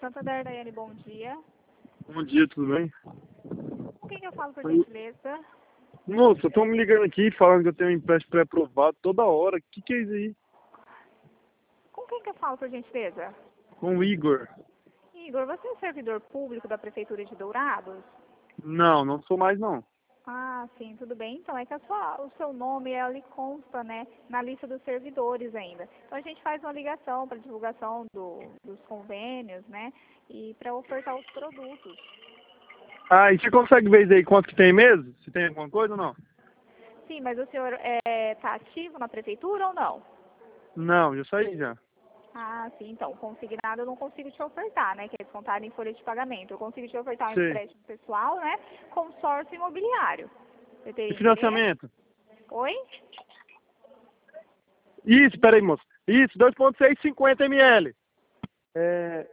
Santander, Daiane, bom dia. Bom dia, tudo bem? Com quem que eu falo, por gentileza? Moça, estão me ligando aqui falando que eu tenho um empréstimo pré-aprovado toda hora. O que é isso aí? Com quem que eu falo, por gentileza? Com o Igor. Igor, você é servidor público da Prefeitura de Dourados? Não, não sou mais não. Ah, sim, tudo bem. Então, é que o seu nome ali consta, né, na lista dos servidores ainda. Então, a gente faz uma ligação para divulgação dos convênios, né, e para ofertar os produtos. Ah, e você consegue ver aí quanto que tem mesmo? Se tem alguma coisa ou não? Sim, mas o senhor está ativo na Prefeitura ou não? Não, já saí já. Ah, sim, então, consignado eu não consigo te ofertar, né, que é descontado em folha de pagamento. Eu consigo te ofertar um Sei. empréstimo pessoal, né, consórcio imobiliário. Você E teria interesse? financiamento? Oi? Isso, peraí, moça. Isso, 2,650 ml. É,